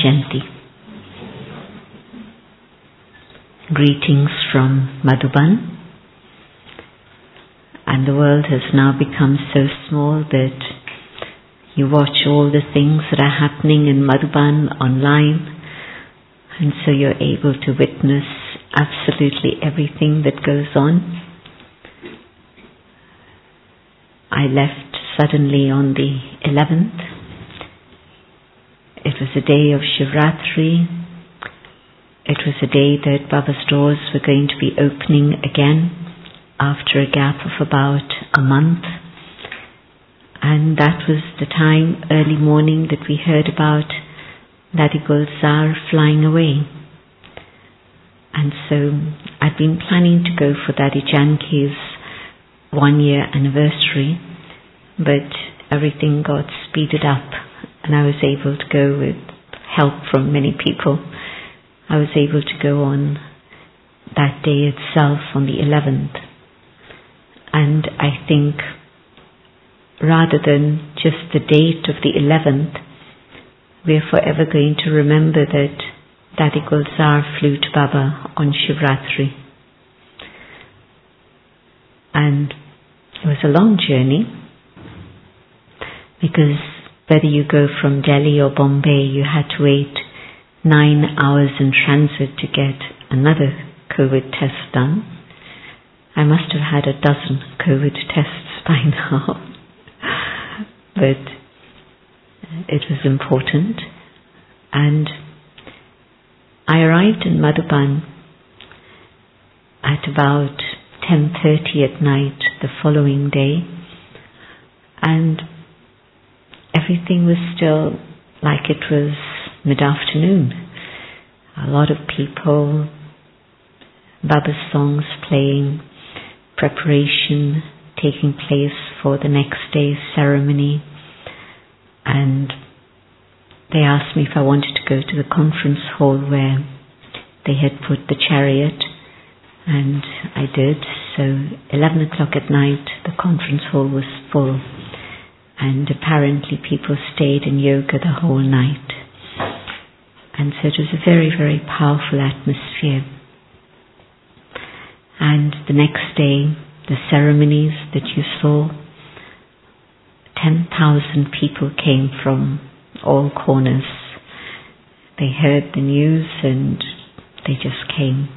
Jayanti. Greetings from Madhuban. And the world has now become so small that you watch all the things that are happening in Madhuban online, and so you're able to witness absolutely everything that goes on. I left suddenly on the 11th. It was a day of Shivratri. It was a day that Baba's doors were going to be opening again after a gap of about a month. And that was the time, early morning, that we heard about Dadi Gulzar flying away. And so I'd been planning to go for Dadi Janki's 1-year anniversary, but everything got speeded up and I was able to go with help from many people. I was able to go on that day itself, on the 11th. And I think rather than just the date of the 11th, we are forever going to remember that Dadi Gulzar flew to Baba on Shivratri. And it was a long journey, because whether you go from Delhi or Bombay, you had to wait 9 hours in transit to get another COVID test done. I must have had a dozen COVID tests by now. But it was important. And I arrived in Madhuban at about 10:30 at night the following day, and everything was still like it was mid-afternoon. A lot of people, Baba's songs playing, preparation taking place for the next day's ceremony, and they asked me if I wanted to go to the conference hall where they had put the chariot, and I did. So 11 o'clock at night the conference hall was full, and apparently people stayed in yoga the whole night, and so it was a very, very powerful atmosphere. And the next day, the ceremonies that you saw, 10,000 people came from all corners. They heard the news and they just came.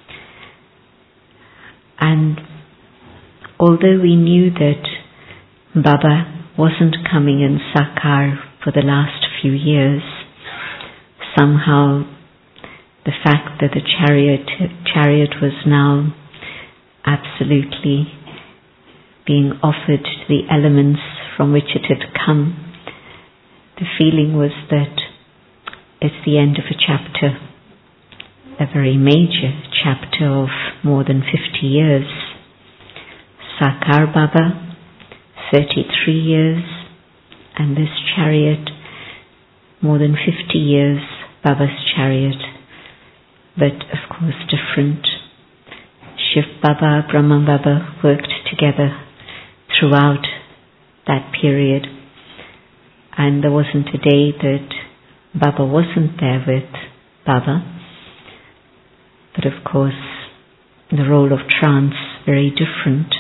And although we knew that Baba wasn't coming in Sakar for the last few years, somehow the fact that the chariot was now absolutely being offered to the elements from which it had come, the feeling was that it's the end of a chapter, a very major chapter of more than 50 years. Sakar Baba, 33 years, and this chariot, more than 50 years, Baba's chariot, but of course different. Shiv Baba, Brahma Baba worked together throughout that period, and there wasn't a day that Baba wasn't there with Baba. But of course, the role of trance, very different.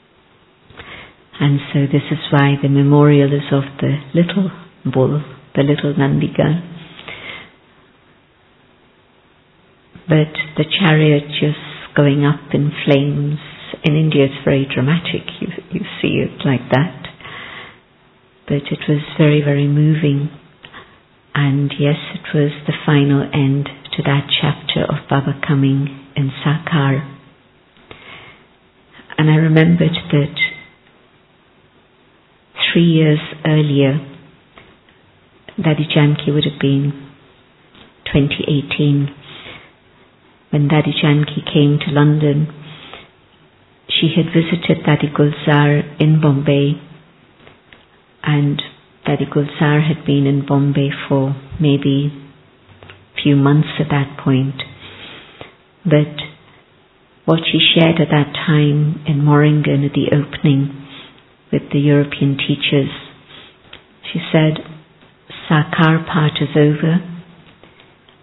And so this is why the memorial is of the little bull, the little Nandigal. But the chariot just going up in flames. In India it's very dramatic, you see it like that. But it was very, very moving. And yes, it was the final end to that chapter of Baba coming in Sakar. And I remembered that 3 years earlier, Dadi Janki would have been 2018, when Dadi Janki came to London. She had visited Dadi Gulzar in Bombay, and Dadi Gulzar had been in Bombay for maybe a few months at that point. But what she shared at that time in Moringan at the opening with the European teachers, she said, Sakar part is over,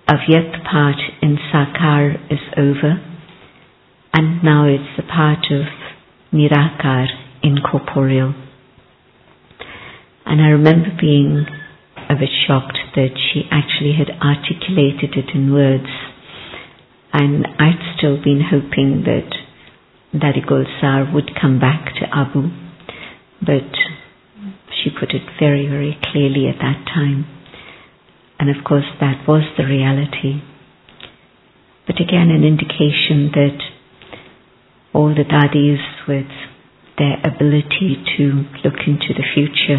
Avyakt part in Sakar is over, and now it's the part of Nirakar, incorporeal. And I remember being a bit shocked that she actually had articulated it in words, and I'd still been hoping that Dadi Gulzar would come back to Abu, but she put it very, very clearly at that time. And of course that was the reality. But again, an indication that all the Dadis, with their ability to look into the future,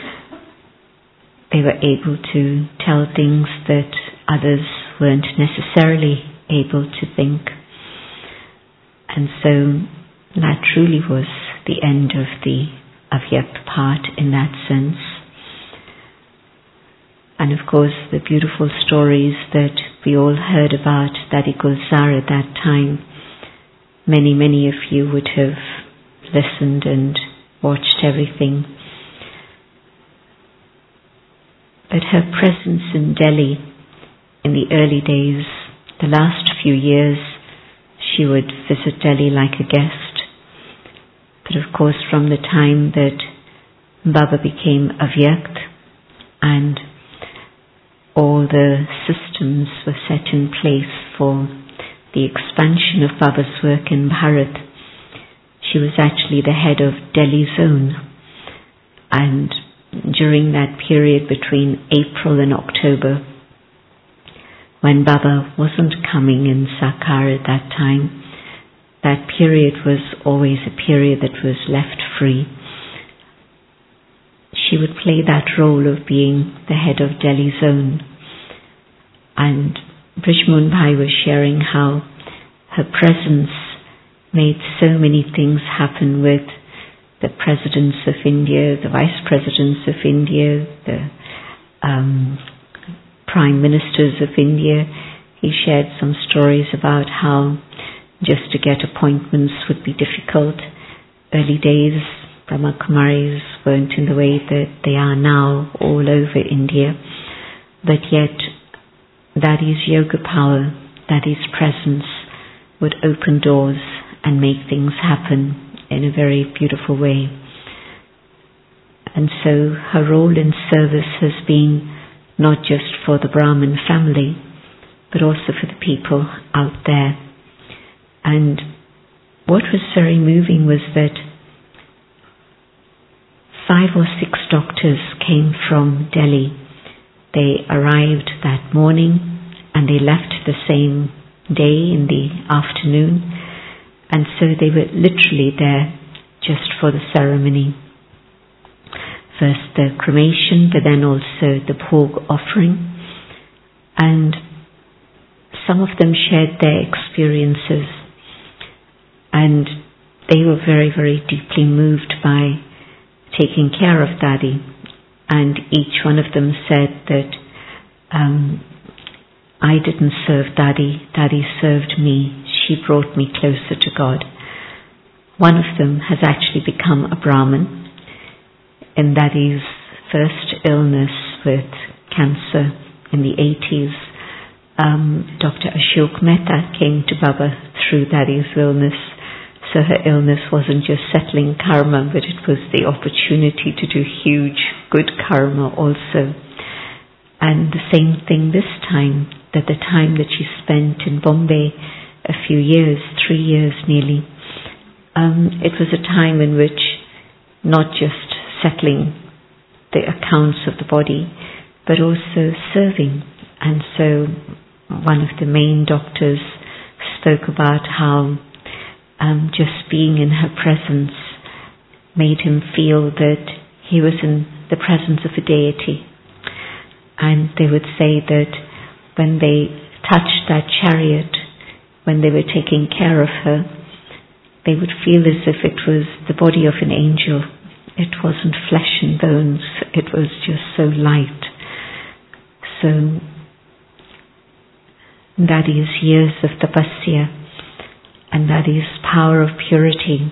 they were able to tell things that others weren't necessarily able to think. And so that truly was the end of the Avyakt part in that sense. And of course the beautiful stories that we all heard about Dadi Gulzar at that time, many of you would have listened and watched everything. But her presence in Delhi in the early days, the last few years, she would visit Delhi like a guest. But of course from the time that Baba became Avyakt and all the systems were set in place for the expansion of Baba's work in Bharat, she was actually the head of Delhi Zone. And during that period between April and October, when Baba wasn't coming in Sakar at that time, that period was always a period that was left free. She would play that role of being the head of Delhi Zone. And Brij Bhai was sharing how her presence made so many things happen with the presidents of India, the vice presidents of India, the prime ministers of India. He shared some stories about how just to get appointments would be difficult. Early days, Brahma Kumaris weren't in the way that they are now all over India. But yet, Dadi's yoga power, Dadi's presence would open doors and make things happen in a very beautiful way. And so her role in service has been not just for the Brahmin family, but also for the people out there. And what was very moving was that 5 or 6 doctors came from Delhi. They arrived that morning and they left the same day in the afternoon, and so they were literally there just for the ceremony. First the cremation, but then also the bhog offering. And some of them shared their experiences, and they were very, very deeply moved by taking care of Dadi. And each one of them said that I didn't serve Dadi, Dadi served me. She brought me closer to God. One of them has actually become a Brahmin. In Dadi's first illness with cancer in the 80s, Dr. Ashok Mehta came to Baba through Dadi's illness. So her illness wasn't just settling karma, but it was the opportunity to do huge good karma also. And the same thing this time, that the time that she spent in Bombay, a few years, 3 years nearly, it was a time in which not just settling the accounts of the body, but also serving. And so one of the main doctors spoke about how just being in her presence made him feel that he was in the presence of a deity. And they would say that when they touched that chariot, when they were taking care of her, they would feel as if it was the body of an angel. It wasn't flesh and bones, it was just so light. So Dadi's years of tapasya and Dadi's power of purity,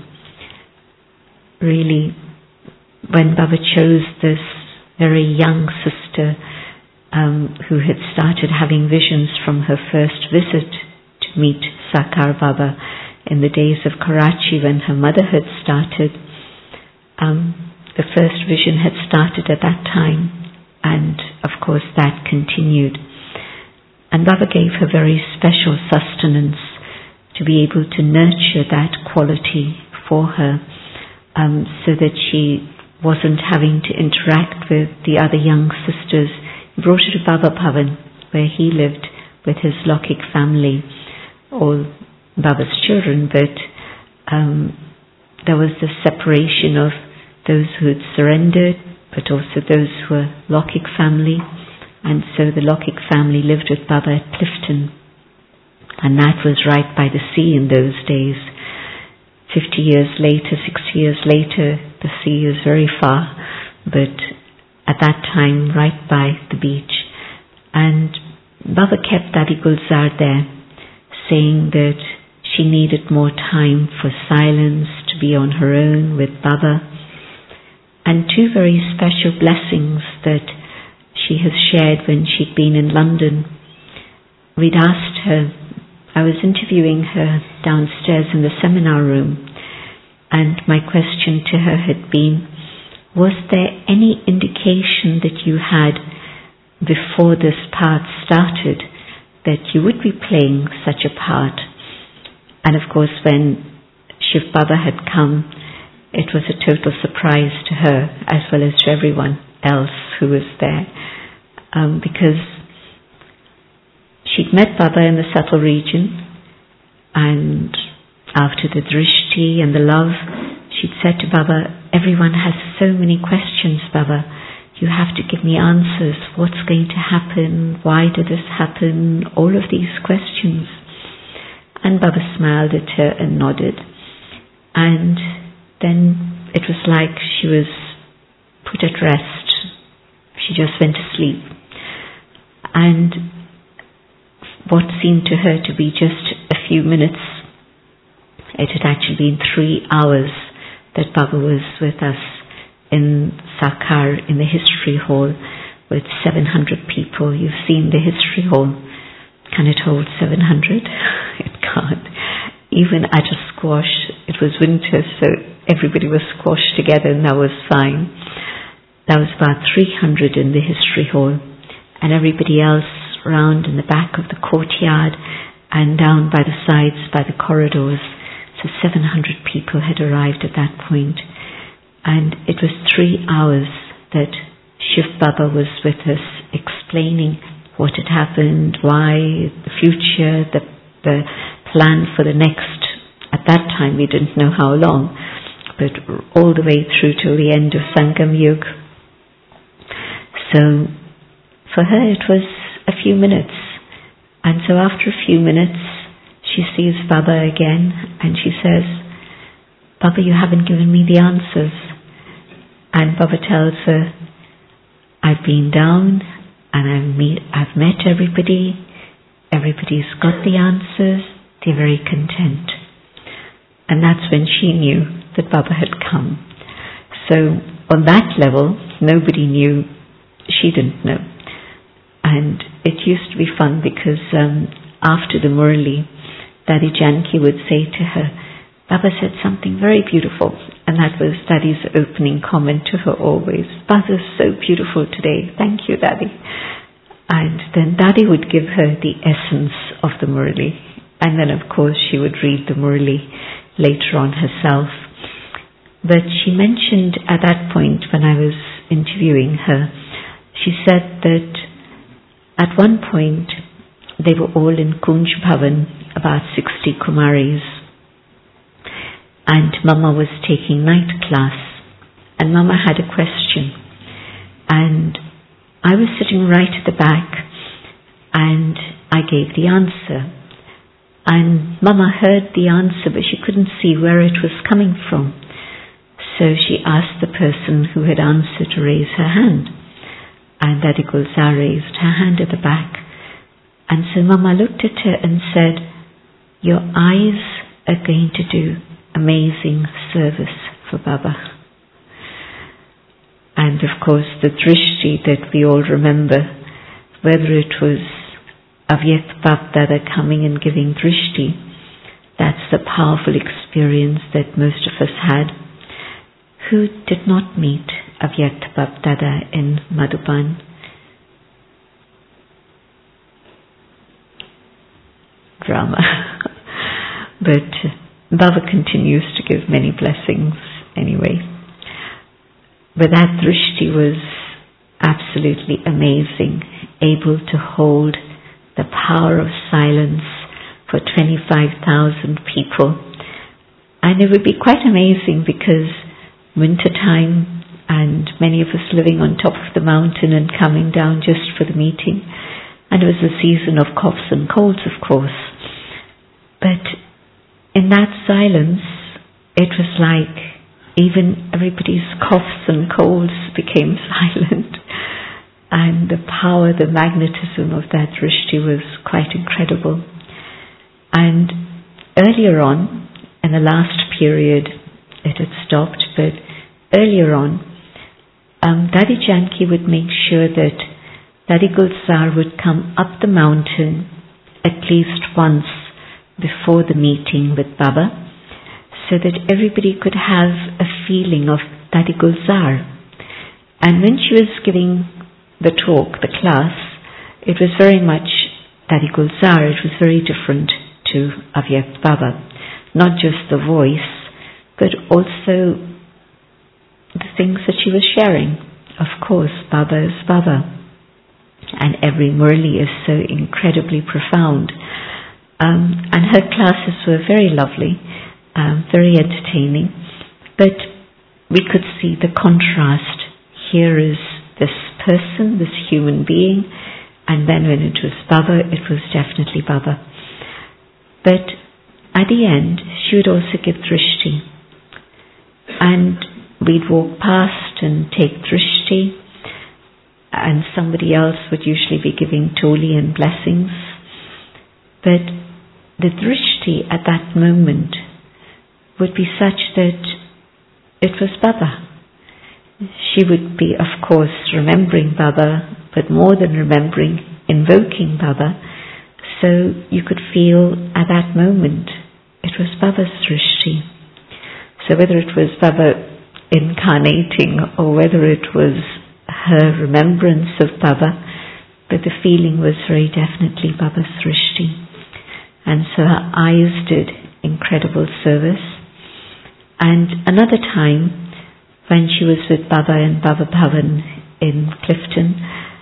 really, when Baba chose this very young sister, who had started having visions from her first visit to meet Sakar Baba in the days of Karachi when her mother had started. The first vision had started at that time, and of course that continued. And Baba gave her very special sustenance to be able to nurture that quality for her, so that she wasn't having to interact with the other young sisters. He brought her to Baba Bhavan, where he lived with his Lokik family, all Baba's children, but there was the separation of those who had surrendered, but also those who were Lokik family, and so the Lokik family lived with Baba at Clifton, and that was right by the sea in those days. 50 years later, 60 years later, the sea is very far, but at that time right by the beach. And Baba kept Dadi Gulzar there, saying that she needed more time for silence, to be on her own with Baba. And two very special blessings that she has shared when she'd been in London. We'd asked her, I was interviewing her downstairs in the seminar room, and my question to her had been, was there any indication that you had before this part started that you would be playing such a part? And of course when Shiv Baba had come, it was a total surprise to her as well as to everyone else who was there, because she'd met Baba in the subtle region, and after the drishti and the love, she'd said to Baba, everyone has so many questions, Baba. You have to give me answers. What's going to happen? Why did this happen? All of these questions. And Baba smiled at her and nodded. And then it was like she was put at rest. She just went to sleep. And what seemed to her to be just a few minutes, it had actually been 3 hours that Baba was with us in Sakar in the History Hall with 700 people. You've seen the History Hall. Can it hold 700? It can't. Even at a squash, it was winter, so everybody was squashed together, and that was fine. There was about 300 in the History Hall, and everybody else round in the back of the courtyard and down by the sides, by the corridors. So 700 people had arrived at that point. And it was 3 hours that Shiv Baba was with us, explaining what had happened, why, the future, the plan for the next, at that time we didn't know how long, but all the way through till the end of Sangam Yug. So for her it was a few minutes, and so after a few minutes she sees Baba again and she says, Baba, you haven't given me the answers. And Baba tells her, I've been down and I've met everybody, everybody's got the answers, they're very content. And that's when she knew that Baba had come. So on that level, nobody knew, she didn't know. And it used to be fun because after the Murli, Daddy Janki would say to her, Baba said something very beautiful, and that was Daddy's opening comment to her always. Baba's so beautiful today, thank you, Daddy. And then Daddy would give her the essence of the Murli, and then of course she would read the Murli later on herself. But she mentioned at that point when I was interviewing her, she said that at one point they were all in Kunj Bhavan, about 60 Kumaris, and Mama was taking night class, and Mama had a question, and I was sitting right at the back, and I gave the answer, and Mama heard the answer, but she couldn't see where it was coming from, so she asked the person who had answered to raise her hand, and Dadi Gulzar raised her hand at the back, and so Mama looked at her and said, your eyes are going to do amazing service for Baba. And of course the drishti that we all remember whether it was Avyakt Bapdada coming and giving drishti, that's the powerful experience that most of us had. Who did not meet Avyakt Bapdada in Madhuban? Drama. But Baba continues to give many blessings anyway. But that drishti was absolutely amazing, able to hold the power of silence for 25,000 people. And it would be quite amazing because winter time and many of us living on top of the mountain and coming down just for the meeting. And it was a season of coughs and colds, of course. But in that silence, it was like even everybody's coughs and colds became silent. And the power, the magnetism of that drishti was quite incredible. And earlier on, in the last period, it had stopped, but earlier on, Dadi Janki would make sure that Dadi Gulzar would come up the mountain at least once before the meeting with Baba, so that everybody could have a feeling of Dadi Gulzar. And when she was giving the talk, the class, it was very much Dadi Gulzar. It was very different to Avyakt Baba. Not just the voice, but also the things that she was sharing. Of course, Baba is Baba. And every Murli is so incredibly profound. And her classes were very lovely, very entertaining. But we could see the contrast. Here is this person, this human being, and then when it was Baba, it was definitely Baba. But at the end, she would also give drishti. And we'd walk past and take drishti, and somebody else would usually be giving toli and blessings. But the drishti at that moment would be such that it was Baba. She would be, of course, remembering Baba, but more than remembering, invoking Baba. So you could feel at that moment it was Baba's drishti. So whether it was Baba incarnating or whether it was her remembrance of Baba, but the feeling was very definitely Baba's drishti. And so her eyes did incredible service. And another time, when she was with Baba in Baba Bhavan in Clifton,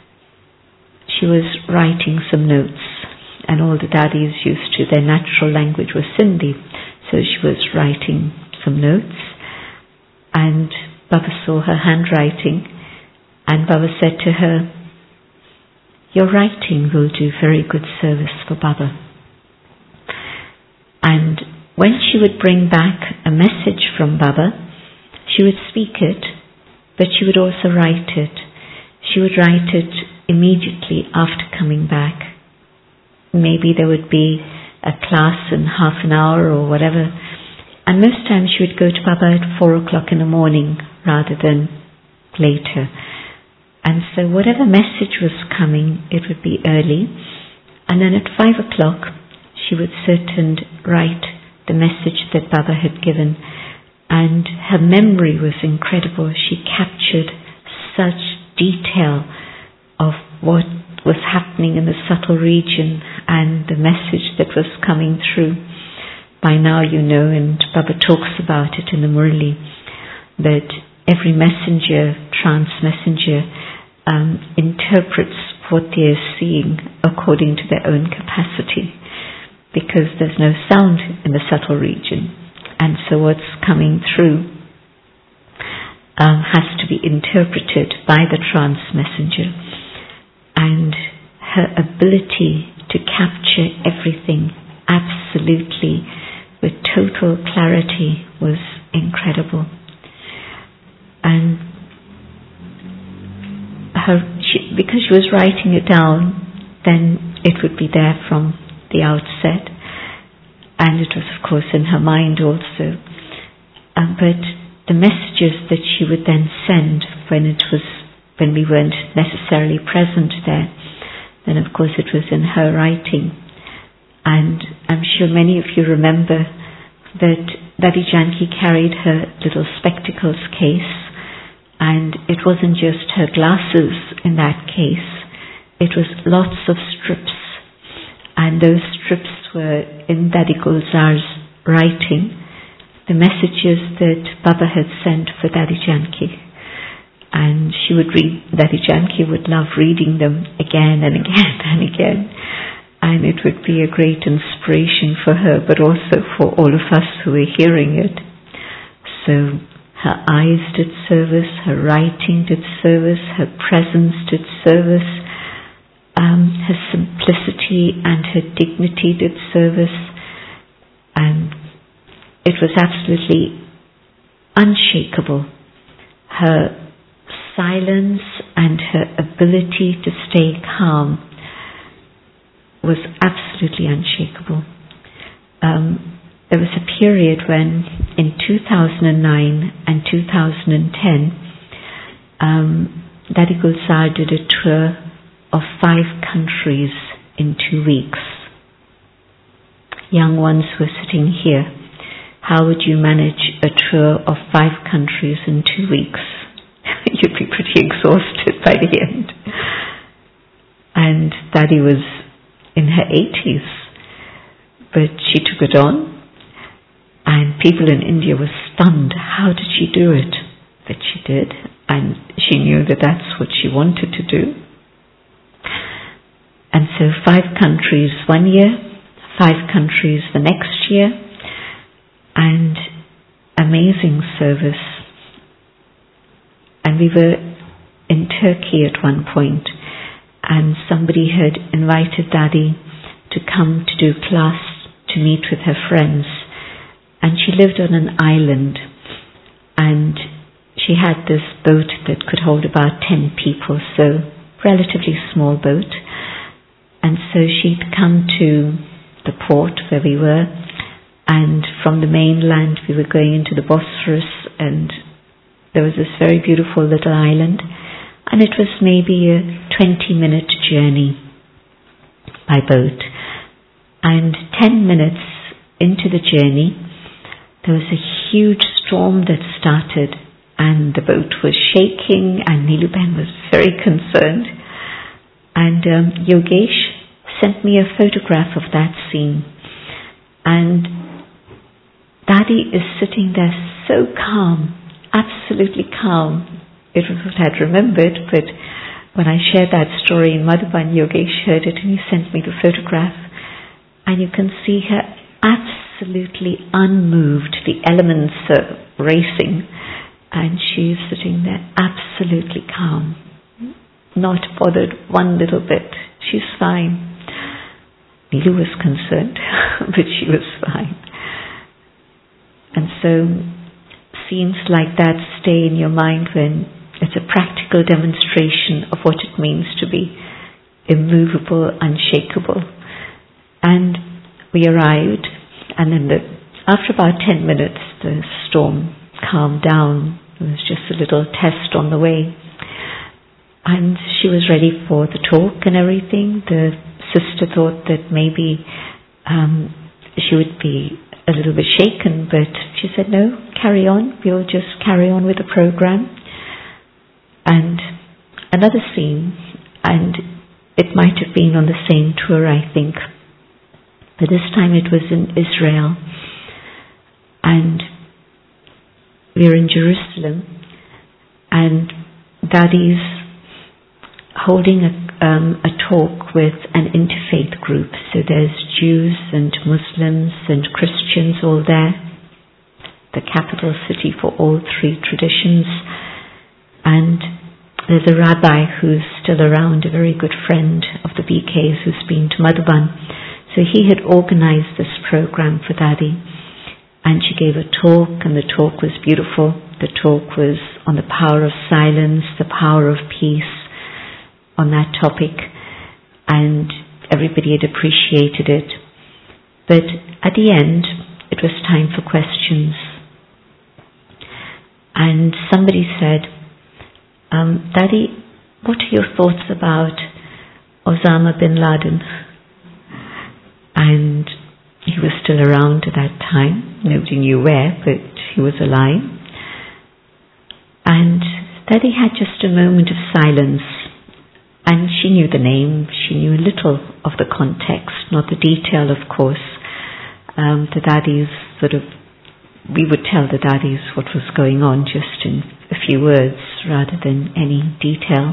she was writing some notes, and all the daddies used to, their natural language was Sindhi, so she was writing some notes, and Baba saw her handwriting, and Baba said to her, "Your writing will do very good service for Baba." And when she would bring back a message from Baba, she would speak it, but she would also write it. She would write it immediately after coming back. Maybe there would be a class in half an hour or whatever, and most times she would go to Baba at 4 o'clock in the morning rather than later. And so whatever message was coming, it would be early, and then at 5 o'clock she would sit and write the message that Baba had given. And her memory was incredible. She captured such detail of what was happening in the subtle region and the message that was coming through. By now you know, and Baba talks about it in the Murli, that every messenger, trance messenger, interprets what they are seeing according to their own capacity, because there's no sound in the subtle region. And so what's coming through has to be interpreted by the trance messenger. And her ability to capture everything absolutely with total clarity was incredible. And because she was writing it down, then it would be there from the outset. And it was, of course, in her mind also. But the messages that she would then send when we weren't necessarily present there, then of course it was in her writing. And I'm sure many of you remember that Dadi Janki carried her little spectacles case, and it wasn't just her glasses in that case, it was lots of strips, and those strips were in Dadi Gulzar's writing, the messages that Baba had sent for Dadi Janki. And she would read, Dadi Janki would love reading them again and again and again. And it would be a great inspiration for her, but also for all of us who were hearing it. So her eyes did service, her writing did service, her presence did service, her simplicity and her dignity did service, and it was absolutely unshakable. Her silence and her ability to stay calm was absolutely unshakable. There was a period when, in 2009 and 2010, Dadi Gulzar did a tour of 5 countries in 2 weeks. Young ones were sitting here. How would you manage a tour of 5 countries in 2 weeks? You'd be pretty exhausted by the end. And Dadi was in her 80s, but she took it on, and people in India were stunned. How did she do it? But she did, and she knew that that's what she wanted to do. And so 5 countries 1 year, 5 countries the next year, and amazing service. And we were in Turkey at one point, and somebody had invited Dadi to come to do class, to meet with her friends. And she lived on an island, and she had this boat that could hold about 10 people, so relatively small boat. And so she'd come to the port where we were, and from the mainland we were going into the Bosphorus, and there was this very beautiful little island, and it was maybe a 20-minute journey by boat. And 10 minutes into the journey, there was a huge storm that started, and the boat was shaking, and Niluben was very concerned. And Yogesh sent me a photograph of that scene. And Dadi is sitting there so calm, absolutely calm. It was what I'd remembered, but when I shared that story in Madhuban, Yogesh heard it and he sent me the photograph. And you can see her absolutely unmoved. The elements are racing, and she's sitting there absolutely calm, not bothered one little bit. She's fine. Nilu was concerned, but she was fine. And so scenes like that stay in your mind when it's a practical demonstration of what it means to be immovable, unshakable. And we arrived, and then after about 10 minutes the storm calmed down. It was just a little test on the way, and she was ready for the talk and everything. The sister thought that maybe she would be a little bit shaken, but she said, no, carry on, we'll just carry on with the program. And another scene, and it might have been on the same tour, I think, but this time it was in Israel, and we were in Jerusalem, and Dadi's holding a talk with an interfaith group. So there's Jews and Muslims and Christians all there, the capital city for all 3 traditions. And there's a rabbi who's still around, a very good friend of the BKs who's been to Madhuban. So he had organized this program for Dadi, and she gave a talk, and the talk was beautiful. The talk was on the power of silence, the power of peace, on that topic, and everybody had appreciated it. But at the end, it was time for questions. And somebody said, Dadi, what are your thoughts about Osama bin Laden. And he was still around at that time. Nobody knew where, but he was alive. And Daddy had just a moment of silence. And she knew the name, she knew a little of the context, not the detail, of course. The Daddies we would tell the Daddies what was going on just in a few words rather than any detail.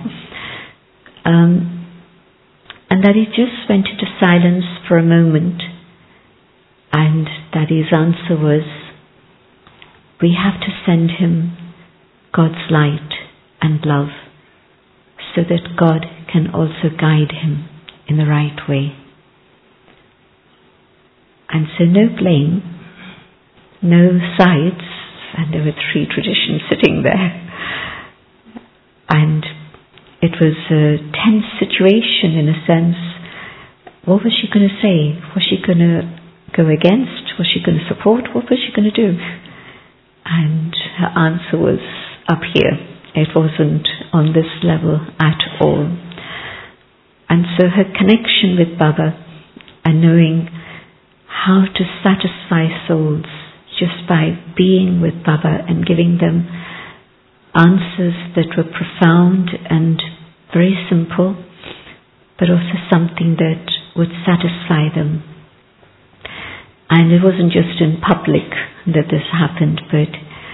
And Daddy just went into silence for a moment, and Daddy's answer was, we have to send him God's light and love so that God can also guide him in the right way. And so no blame, no sides, and there were 3 traditions sitting there. And it was a tense situation in a sense. What was she going to say? Was she going to go against? Was she going to support? What was she going to do? And her answer was up here. It wasn't on this level at all. And so her connection with Baba and knowing how to satisfy souls just by being with Baba and giving them answers that were profound and very simple, but also something that would satisfy them. And it wasn't just in public that this happened, but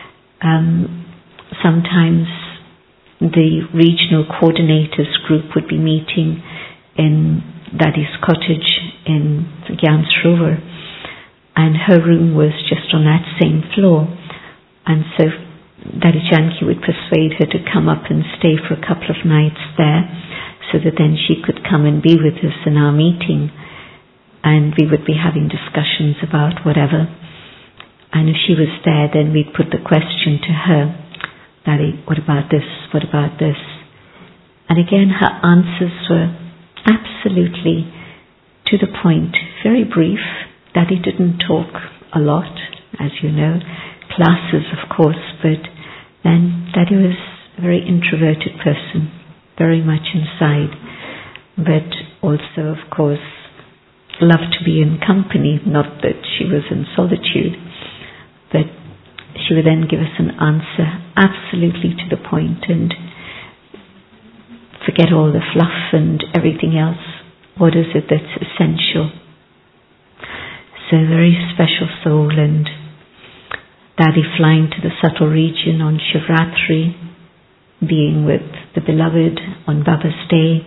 sometimes the regional coordinators group would be meeting in Daddy's cottage in Gyansrover, and her room was just on that same floor. And so Daddy Janki would persuade her to come up and stay for a couple of nights there, so that then she could come and be with us in our meeting, and we would be having discussions about whatever. And if she was there, then we'd put the question to her, Daddy, what about this? What about this? And again, her answers were absolutely to the point, very brief. Daddy didn't talk a lot, as you know, classes of course, but then Daddy was a very introverted person, very much inside, but also of course loved to be in company, not that she was in solitude, but she would then give us an answer absolutely to the point and forget all the fluff and everything else. What is it that's essential? So a very special soul, and Daddy flying to the subtle region on Shivratri, being with the beloved on Baba's Day,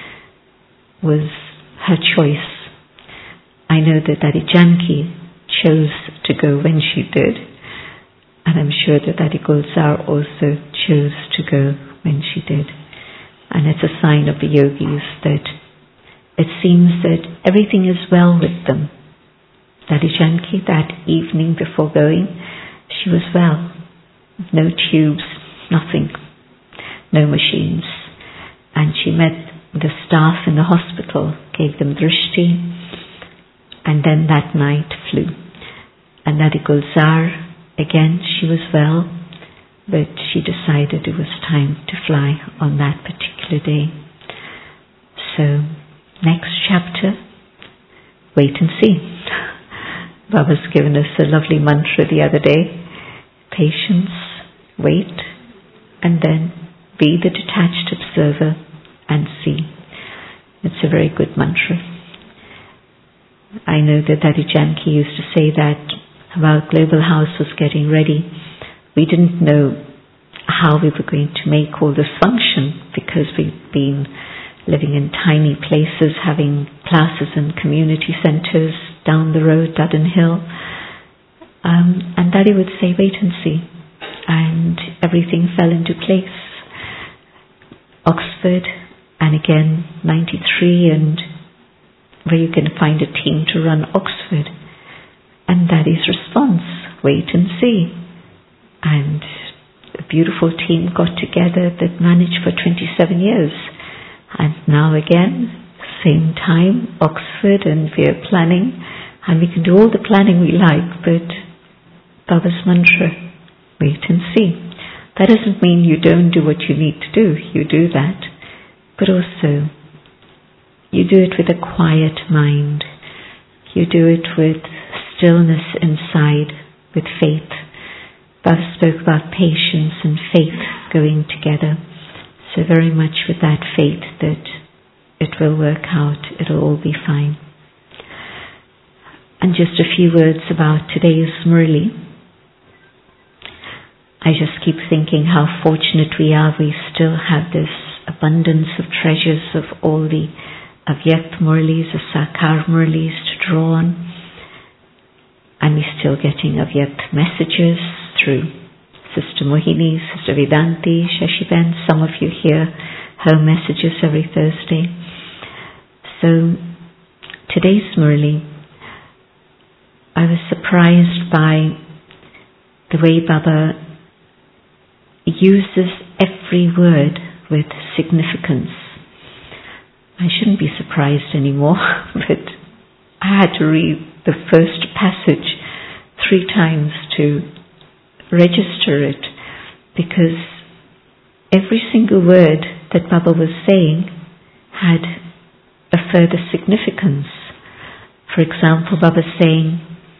was her choice. I know that Daddy Janki chose to go when she did, and I'm sure that Daddy Gulzar also chose to go when she did. And it's a sign of the yogis that it seems that everything is well with them. Daddy Janki, that evening before going, she was well. No tubes, nothing, no machines. And she met the staff in the hospital, gave them drishti, and then that night flew. And Daddy Gulzar, again, she was well, but she decided it was time to fly on that particular day. So, next chapter, wait and see. Baba's given us a lovely mantra the other day. Patience, wait, and then be the detached observer and see. It's a very good mantra. I know that Daddy Janki used to say that while Global House was getting ready, we didn't know how we were going to make all this function, because we'd been living in tiny places, having classes in community centres down the road, Duddon Hill. And Daddy would say, wait and see. And everything fell into place. Oxford, and again 93, and where you can find a team to run Oxford. And Daddy's response, wait and see. And a beautiful team got together that managed for 27 years. And now again, same time, Oxford, and we're planning, and we can do all the planning we like, but Baba's mantra, wait and see. That doesn't mean you don't do what you need to do, you do that, but also you do it with a quiet mind. You do it with stillness inside, with faith. Baba spoke about patience and faith going together. So very much with that faith that it will work out, it'll all be fine. And just a few words about today's Murli. I just keep thinking how fortunate we are. We still have this abundance of treasures of all the Avyakt Murlis, the Sakar Murlis to draw on. And we're still getting Avyakt messages through Sister Mohini, Sister Vedanti, Shashiben. Some of you hear her messages every Thursday. So today's Murli, I was surprised by the way Baba uses every word with significance. I shouldn't be surprised anymore, but I had to read the first passage 3 times to register it, because every single word that Baba was saying had a further significance. For example, Baba saying,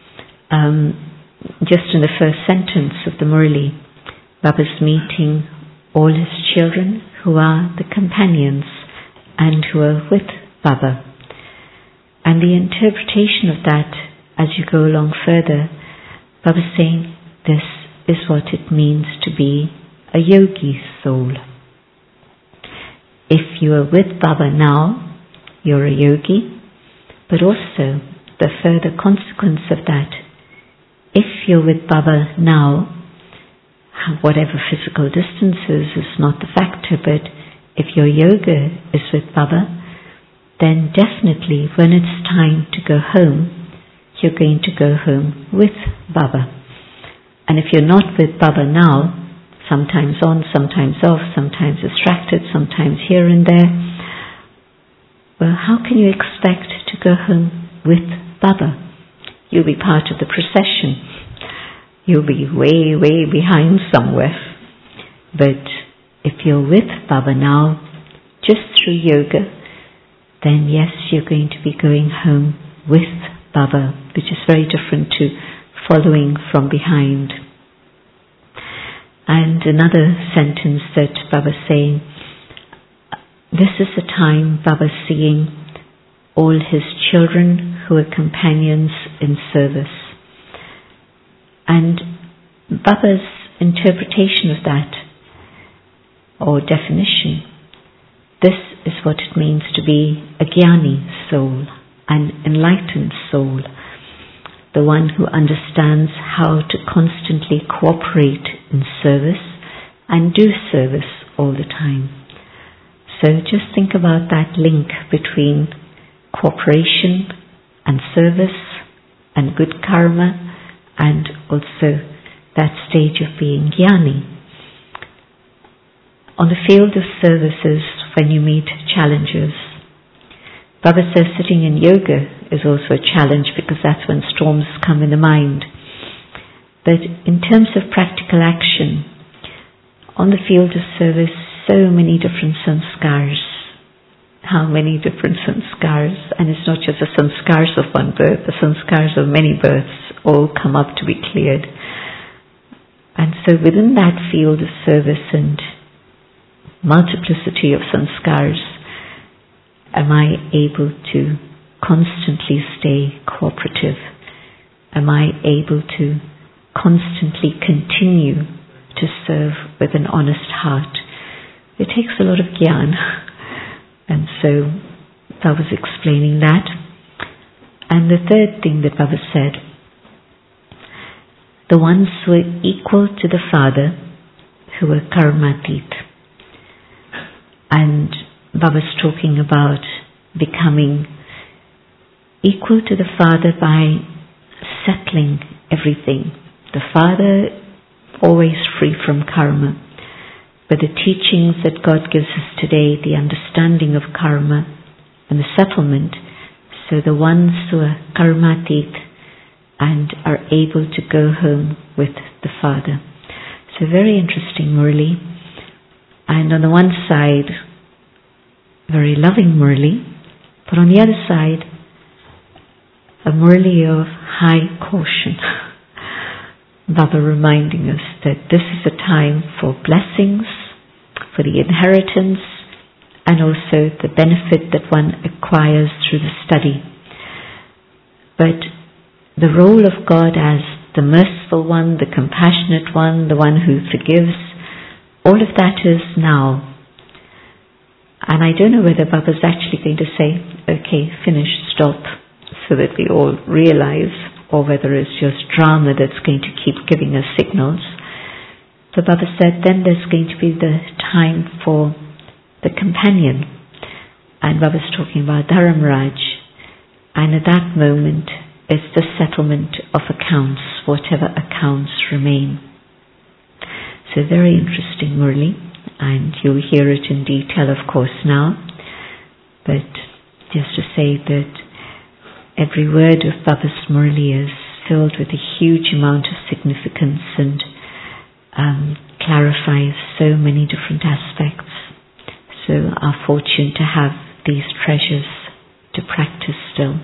just in the first sentence of the Murli, Baba's meeting all his children who are the companions and who are with Baba. And the interpretation of that, as you go along further, Baba's saying, this is what it means to be a yogi soul. If you are with Baba now, you're a yogi, but also the further consequence of that, if you're with Baba now, whatever physical distances is not the factor, but if your yoga is with Baba, then definitely when it's time to go home, you're going to go home with Baba. And if you're not with Baba now, sometimes on, sometimes off, sometimes distracted, sometimes here and there, well, how can you expect to go home with Baba? You'll be part of the procession. You'll be way, way behind somewhere. But if you're with Baba now, just through yoga, then yes, you're going to be going home with Baba, which is very different to following from behind. And another sentence that Baba's saying, this is the time Baba's seeing all his children who are companions in service. And Baba's interpretation of that, or definition, this is what it means to be a Jnani soul, an enlightened soul, the one who understands how to constantly cooperate in service and do service all the time. So just think about that link between cooperation and service and good karma, and also that stage of being Jnani. On the field of services, when you meet challenges, Baba says sitting in yoga is also a challenge, because that's when storms come in the mind. But in terms of practical action, on the field of service, so many different sanskars. How many different sanskars? And it's not just the sanskars of one birth, the sanskars of many births all come up to be cleared. And so within that field of service and multiplicity of sanskars, am I able to constantly stay cooperative? Am I able to constantly continue to serve with an honest heart? It takes a lot of gyan. And so Baba was explaining that. And the third thing that Baba said, the ones who are equal to the Father, who are karmatit. And Baba's talking about becoming equal to the Father by settling everything. The Father, always free from karma. But the teachings that God gives us today, the understanding of karma and the settlement, so the ones who are karmatit and are able to go home with the Father. So very interesting Murli. And on the one side, very loving Murli, But on the other side, a murli of high caution. Baba reminding us that this is a time for blessings, for the inheritance, and also the benefit that one acquires through the study. But the role of God as the merciful one, the compassionate one, the one who forgives, all of that is now. And I don't know whether Baba's actually going to say, okay, finish, stop, so that we all realize, or whether it's just drama that's going to keep giving us signals. So Baba said, then there's going to be the time for the companion. And Baba's talking about Dharamraj. And at that moment, it's the settlement of accounts, whatever accounts remain. So very interesting murli, and you'll hear it in detail, of course, now. But just to say that every word of Baba's murli is filled with a huge amount of significance and clarifies so many different aspects. So our fortune to have these treasures to practice still.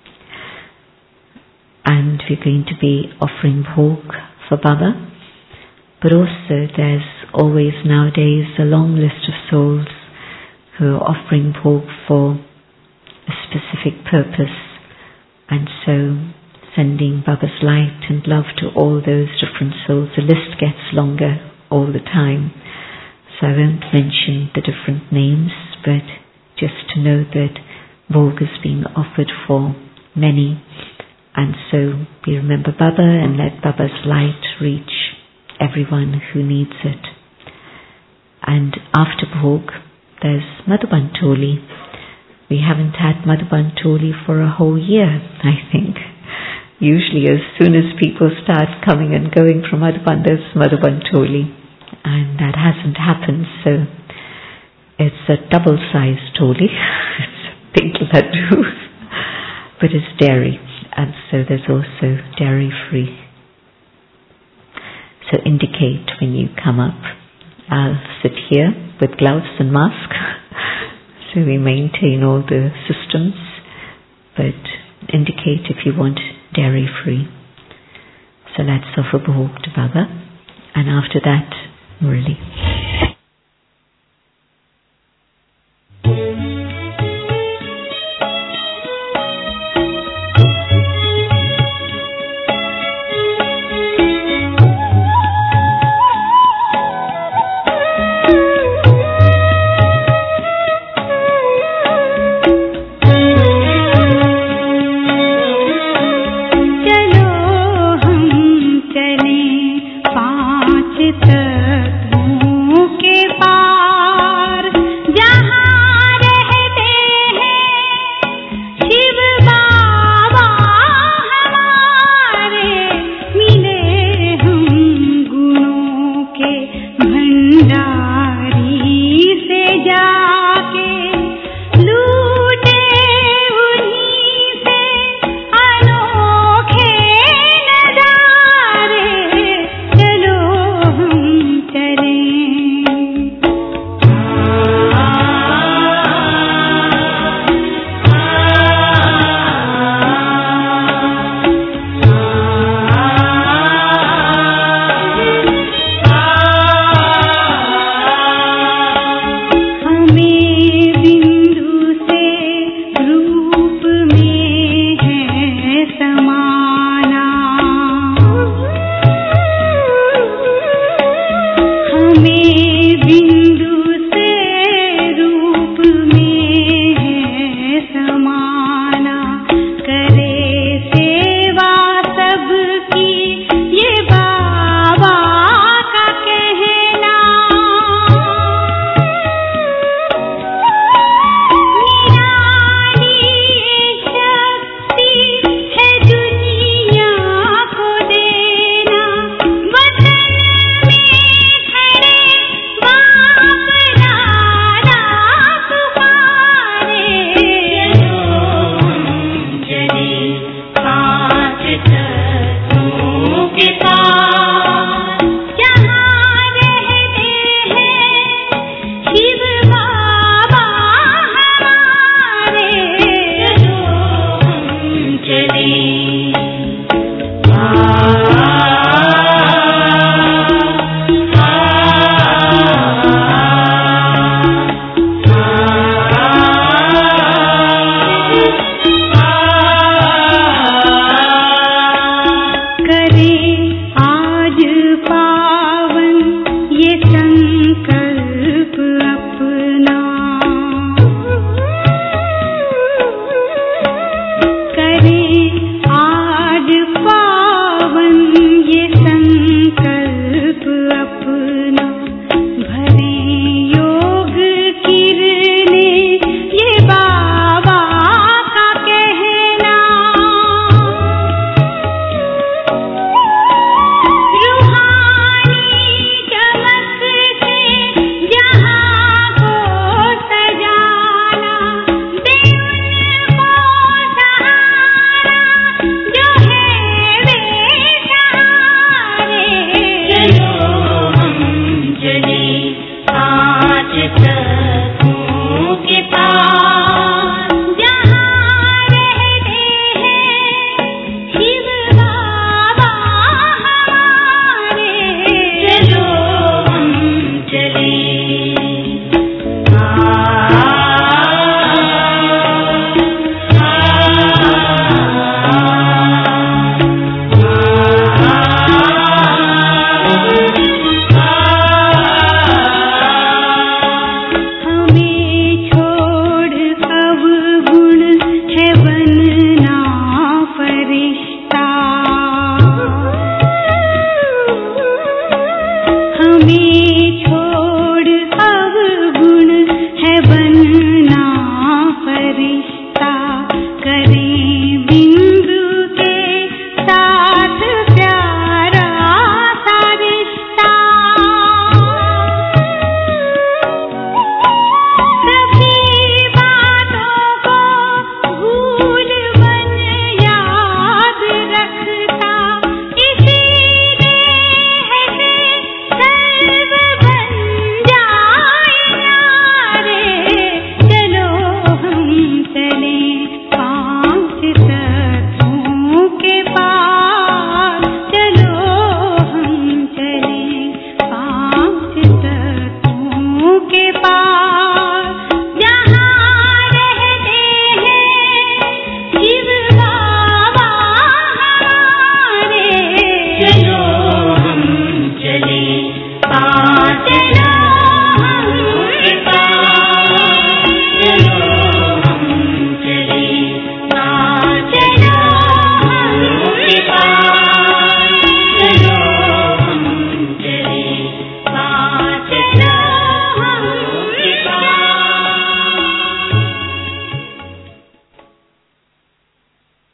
And we're going to be offering bhog for Baba, but also there's always nowadays a long list of souls who are offering bhog for a specific purpose, and so sending Baba's light and love to all those different souls. The list gets longer all the time, so I won't mention the different names, but just to know that bhog is being offered for many. And so we remember Baba and let Baba's light reach everyone who needs it. And after bhog, there's Madhuban Toli. We haven't had Madhuban Toli for a whole year, I think. Usually as soon as people start coming and going from Madhuban, there's Madhuban Toli. And that hasn't happened, so it's a double-sized Toli. It's a big laddu, but it's dairy. And so there's also dairy-free. So indicate when you come up. I'll sit here with gloves and mask, so we maintain all the systems, but indicate if you want dairy-free. So let's offer bhog to Baba, and after that, murli.